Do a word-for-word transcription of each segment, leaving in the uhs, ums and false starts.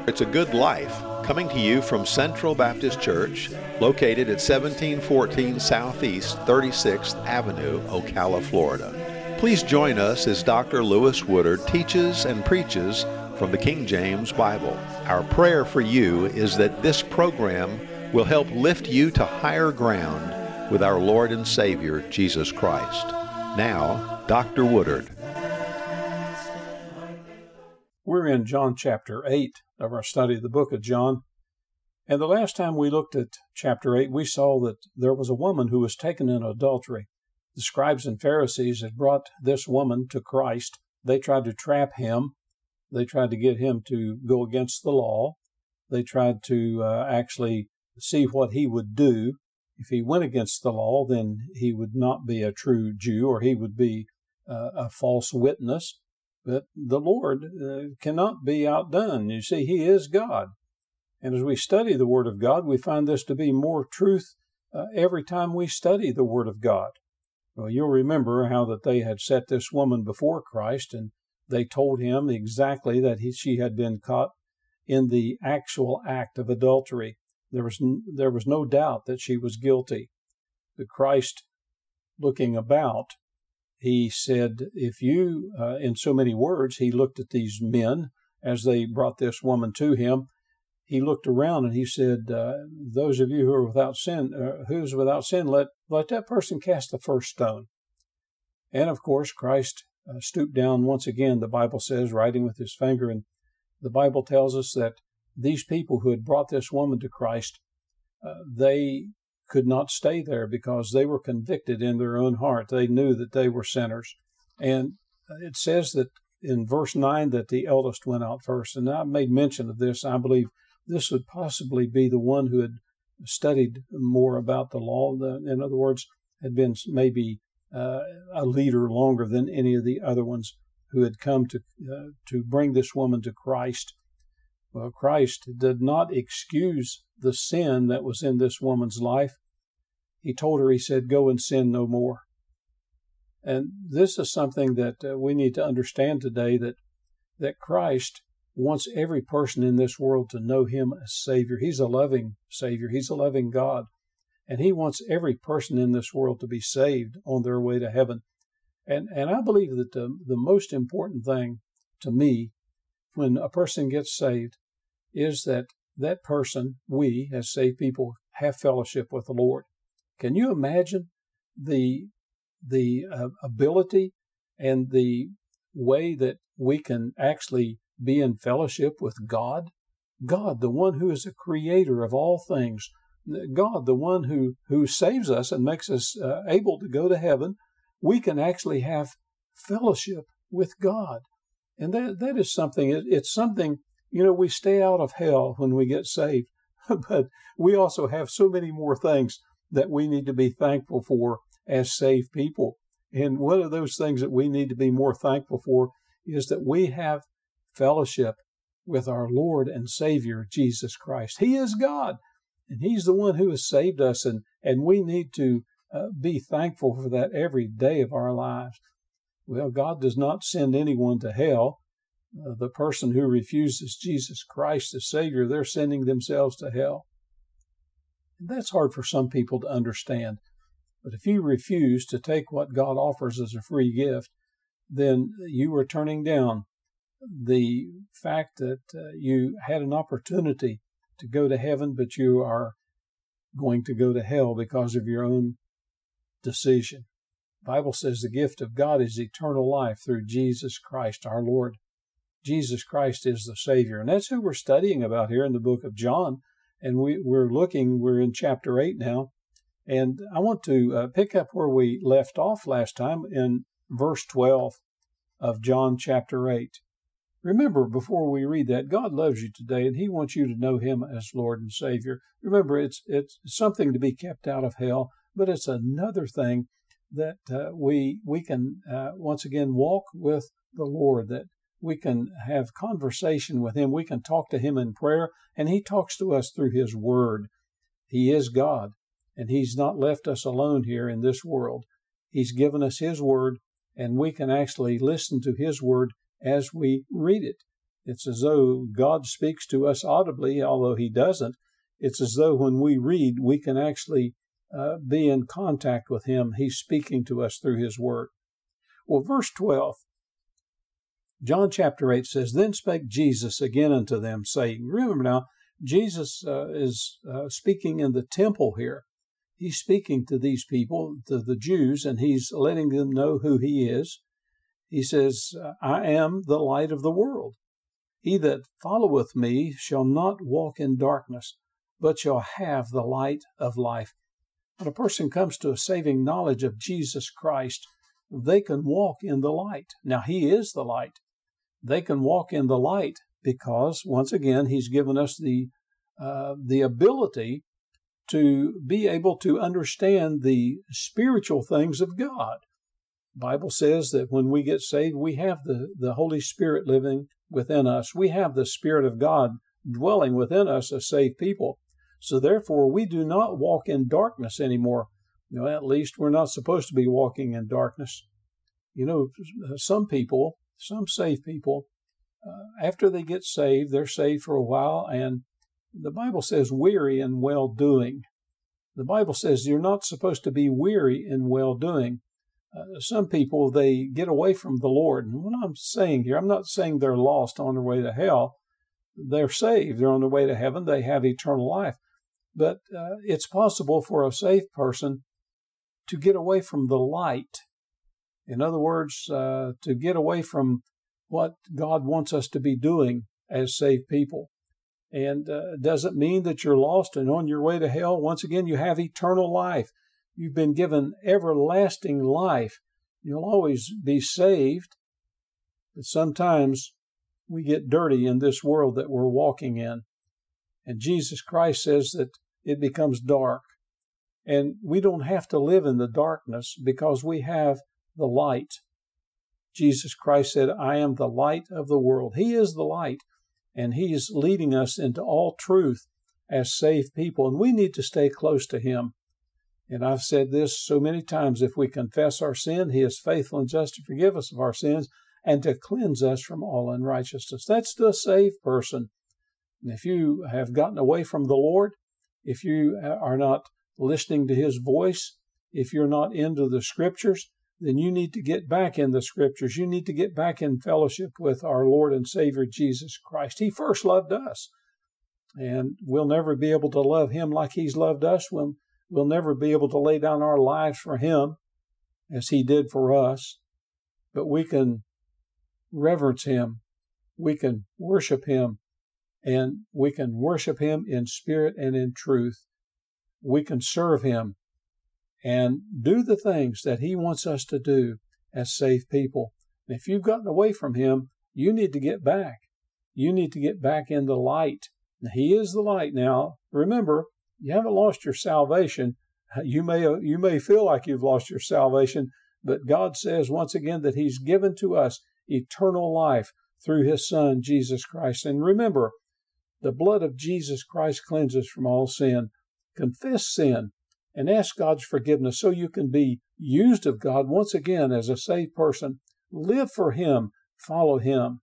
It's a Good Life, coming to you from Central Baptist Church, located at seventeen fourteen Southeast thirty-sixth Avenue, Ocala, Florida. Please join us as Doctor Lewis Woodard teaches and preaches from the King James Bible. Our prayer for you is that this program will help lift you to higher ground with our Lord and Savior, Jesus Christ. Now, Doctor Woodard. We're in John chapter eight of our study of the book of John. And the last time we looked at chapter eight, we saw that there was a woman who was taken in adultery. The scribes and Pharisees had brought this woman to Christ. They tried to trap him. They tried to get him to go against the law. They tried to uh, actually see what he would do. If he went against the law, then he would not be a true Jew, or he would be uh, a false witness. But the Lord uh, cannot be outdone. You see, He is God. And as we study the Word of God, we find this to be more truth uh, every time we study the Word of God. Well, you'll remember how that they had set this woman before Christ, and they told him exactly that he, she had been caught in the actual act of adultery. There was, n- there was no doubt that she was guilty. But Christ, looking about, he said, if you, uh, in so many words, he looked at these men as they brought this woman to him. He looked around and he said, uh, those of you who are without sin, uh, who's without sin, let, let that person cast the first stone. And of course, Christ uh, stooped down once again, the Bible says, writing with his finger. And the Bible tells us that these people who had brought this woman to Christ, uh, they could not stay there because they were convicted in their own heart. They knew that they were sinners. And it says that in verse nine that the eldest went out first. And I made mention of this. I believe this would possibly be the one who had studied more about the law. In other words, had been maybe uh, a leader longer than any of the other ones who had come to uh, to bring this woman to Christ. Well, Christ did not excuse the sin that was in this woman's life. He told her, he said, go and sin no more. And this is something that uh, we need to understand today, that that Christ wants every person in this world to know him as Savior. He's a loving Savior. He's a loving God. And he wants every person in this world to be saved on their way to heaven. And and I believe that the, the most important thing to me when a person gets saved is that that person, we as saved people, have fellowship with the Lord. Can you imagine the the uh, ability and the way that we can actually be in fellowship with God? God, the one who is the creator of all things. God, the one who, who saves us and makes us uh, able to go to heaven. We can actually have fellowship with God. And that that is something, it, it's something, you know, we stay out of hell when we get saved. But we also have so many more things that we need to be thankful for as saved people. And one of those things that we need to be more thankful for is that we have fellowship with our Lord and Savior, Jesus Christ. He is God, and He's the one who has saved us, and, and we need to uh, be thankful for that every day of our lives. Well, God does not send anyone to hell. Uh, the person who refuses Jesus Christ as Savior, they're sending themselves to hell. And that's hard for some people to understand. But if you refuse to take what God offers as a free gift, then you are turning down the fact that uh, you had an opportunity to go to heaven, but you are going to go to hell because of your own decision. The Bible says the gift of God is eternal life through Jesus Christ our Lord. Jesus Christ is the Savior. And that's who we're studying about here in the book of John. And we, we're looking, we're in chapter eight now. And I want to uh, pick up where we left off last time in verse twelve of John chapter eight. Remember, before we read that, God loves you today, and He wants you to know Him as Lord and Savior. Remember, it's it's something to be kept out of hell, but it's another thing that uh, we we can uh, once again walk with the Lord, that we can have conversation with Him. We can talk to Him in prayer, and He talks to us through His Word. He is God, and He's not left us alone here in this world. He's given us His Word, and we can actually listen to His Word as we read it. It's as though God speaks to us audibly, although He doesn't. It's as though when we read, we can actually uh, be in contact with Him. He's speaking to us through His Word. Well, verse twelve, John chapter eight says, Then spake Jesus again unto them, saying, remember now, Jesus uh, is uh, speaking in the temple here. He's speaking to these people, to the Jews, and He's letting them know who He is. He says, I am the light of the world. He that followeth me shall not walk in darkness, but shall have the light of life. When a person comes to a saving knowledge of Jesus Christ, they can walk in the light. Now, He is the light. They can walk in the light because, once again, He's given us the uh, the ability to be able to understand the spiritual things of God. The Bible says that when we get saved, we have the, the Holy Spirit living within us. We have the Spirit of God dwelling within us as saved people. So therefore, we do not walk in darkness anymore. You know, at least we're not supposed to be walking in darkness. You know, some people, some saved people, uh, after they get saved, they're saved for a while, and the Bible says weary in well-doing. The Bible says you're not supposed to be weary in well-doing. Uh, some people, they get away from the Lord. And what I'm saying here, I'm not saying they're lost on their way to hell. They're saved. They're on their way to heaven. They have eternal life. But uh, it's possible for a saved person to get away from the light. In other words, uh, to get away from what God wants us to be doing as saved people. And uh, doesn't mean that you're lost and on your way to hell. Once again, you have eternal life. You've been given everlasting life. You'll always be saved. But sometimes we get dirty in this world that we're walking in. And Jesus Christ says that it becomes dark. And we don't have to live in the darkness because we have the light. Jesus Christ said, I am the light of the world. He is the light. And He's leading us into all truth as saved people. And we need to stay close to Him. And I've said this so many times, if we confess our sin, He is faithful and just to forgive us of our sins and to cleanse us from all unrighteousness. That's the saved person. And if you have gotten away from the Lord, if you are not listening to His voice, if you're not into the Scriptures, then you need to get back in the Scriptures. You need to get back in fellowship with our Lord and Savior Jesus Christ. He first loved us, and we'll never be able to love Him like He's loved us. We'll, we'll never be able to lay down our lives for Him as He did for us, but we can reverence Him. We can worship Him, and we can worship Him in spirit and in truth. We can serve Him and do the things that He wants us to do as saved people. And if you've gotten away from Him, you need to get back. You need to get back in the light. He is the light. Now, remember, you haven't lost your salvation. You may, you may feel like you've lost your salvation, but God says once again that He's given to us eternal life through His Son, Jesus Christ. And remember, the blood of Jesus Christ cleanses from all sin. Confess sin and ask God's forgiveness so you can be used of God once again as a saved person. Live for Him. Follow Him.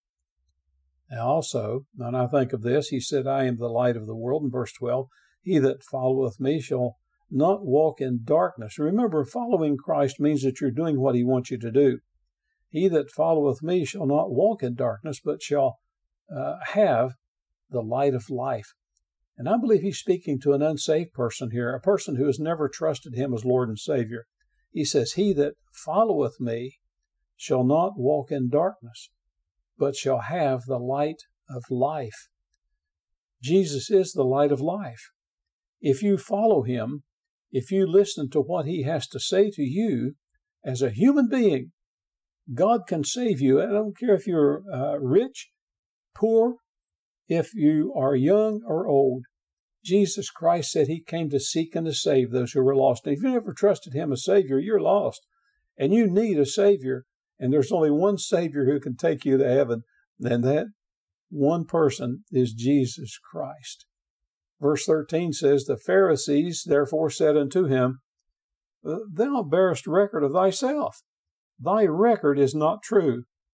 Now also, when I think of this, He said, I am the light of the world in verse twelve. He that followeth me shall not walk in darkness. Remember, following Christ means that you're doing what He wants you to do. He that followeth me shall not walk in darkness, but shall uh, have the light of life. And I believe He's speaking to an unsaved person here, a person who has never trusted Him as Lord and Savior. He says, He that followeth me shall not walk in darkness, but shall have the light of life. Jesus is the light of life. If you follow Him, if you listen to what He has to say to you as a human being, God can save you. I don't care if you're uh, rich, poor, if you are young or old. Jesus Christ said He came to seek and to save those who were lost. And if you never trusted Him as Savior, you're lost. And you need a Savior. And there's only one Savior who can take you to heaven. And that one person is Jesus Christ. Verse thirteen says, The Pharisees therefore said unto Him, Thou bearest record of thyself. Thy record is not true.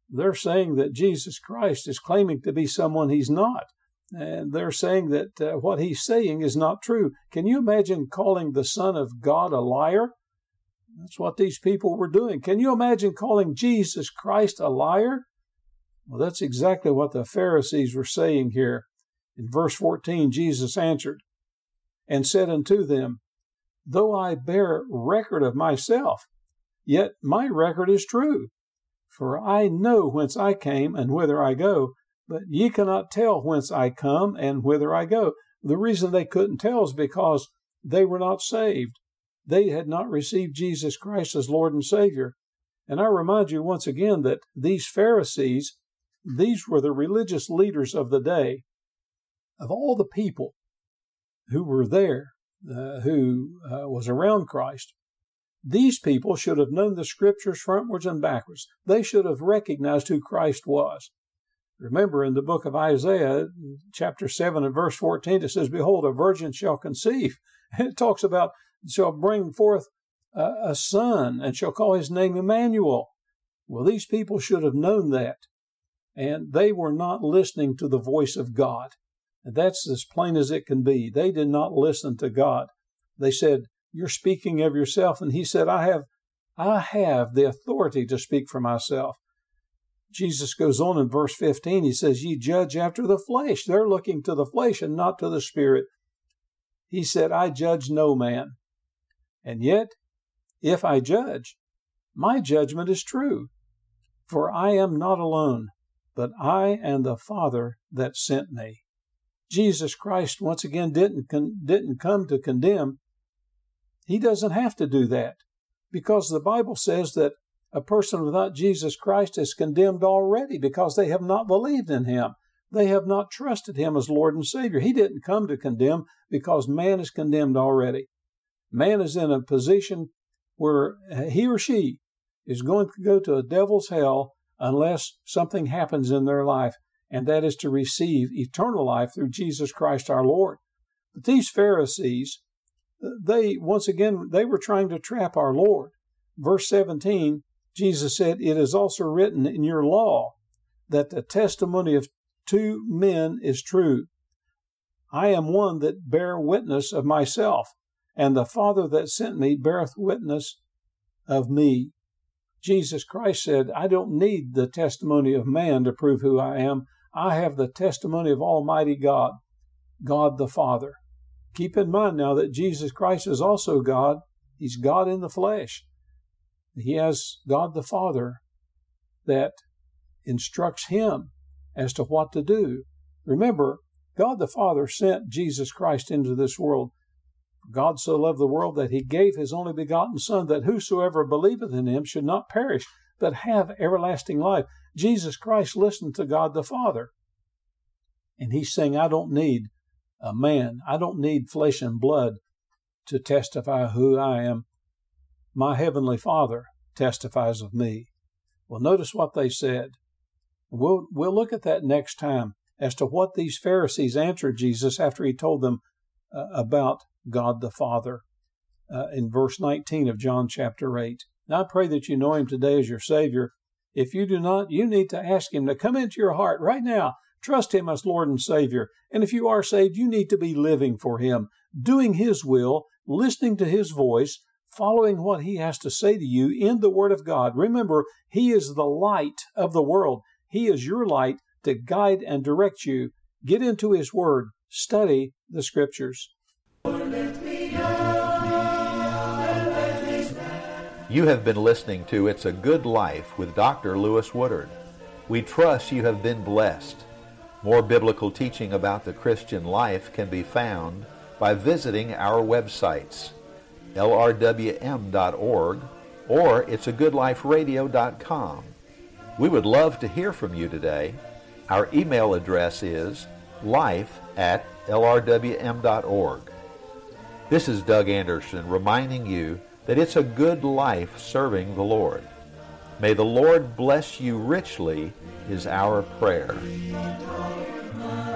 they're saying that Jesus Christ is claiming to be someone he's not. And they're saying that uh, what he's saying is not true. Can you imagine calling the Son of God a liar? That's what these people were doing. Can you imagine calling Jesus Christ a liar? Well, that's exactly what the Pharisees were saying here. In verse fourteen, Jesus answered and said unto them, Though I bear record of myself, yet my record is true. For I know whence I came and whither I go, but ye cannot tell whence I come and whither I go. The reason they couldn't tell is because they were not saved. They had not received Jesus Christ as Lord and Savior. And I remind you once again that these Pharisees, these were the religious leaders of the day. Of all the people who were there, uh, who uh, was around Christ, these people should have known the Scriptures frontwards and backwards. They should have recognized who Christ was. Remember in the book of Isaiah, chapter seven and verse fourteen, it says, Behold, a virgin shall conceive. And it talks about, shall bring forth a, a son, and shall call his name Emmanuel. Well, these people should have known that. And they were not listening to the voice of God. And that's as plain as it can be. They did not listen to God. They said, You're speaking of yourself. And he said, I have, I have the authority to speak for myself. Jesus goes on in verse fifteen. He says, Ye judge after the flesh. They're looking to the flesh and not to the Spirit. He said, I judge no man. And yet, if I judge, my judgment is true. For I am not alone, but I and the Father that sent me. Jesus Christ, once again, didn't, con- didn't come to condemn. He doesn't have to do that, because the Bible says that a person without Jesus Christ is condemned already because they have not believed in Him. They have not trusted Him as Lord and Savior. He didn't come to condemn because man is condemned already. Man is in a position where he or she is going to go to a devil's hell unless something happens in their life, and that is to receive eternal life through Jesus Christ our Lord. But these Pharisees, they, once again, they were trying to trap our Lord. Verse seventeen, Jesus said, It is also written in your law that the testimony of two men is true. I am one that bear witness of myself, and the Father that sent me beareth witness of me. Jesus Christ said, I don't need the testimony of man to prove who I am. I have the testimony of Almighty God, God the Father. Keep in mind now that Jesus Christ is also God. He's God in the flesh. He has God the Father that instructs him as to what to do. Remember, God the Father sent Jesus Christ into this world. God so loved the world that He gave His only begotten Son, that whosoever believeth in Him should not perish, but have everlasting life. Jesus Christ listened to God the Father. And He's saying, I don't need a man. I don't need flesh and blood to testify who I am. My Heavenly Father testifies of me. Well, notice what they said. We'll, we'll look at that next time as to what these Pharisees answered Jesus after He told them uh, about God the Father uh, in verse nineteen of John chapter eight. Now, I pray that you know Him today as your Savior. If you do not, you need to ask Him to come into your heart right now. Trust Him as Lord and Savior. And if you are saved, you need to be living for Him, doing His will, listening to His voice, following what He has to say to you in the Word of God. Remember, He is the light of the world. He is your light to guide and direct you. Get into His Word. Study the Scriptures. You have been listening to It's a Good Life with Doctor Lewis Woodard. We trust you have been blessed. More biblical teaching about the Christian life can be found by visiting our websites, L R W M dot org or it's a good life radio dot com. We would love to hear from you today. Our email address is life at L R W M dot org. This is Doug Anderson reminding you that it's a good life serving the Lord. May the Lord bless you richly is our prayer.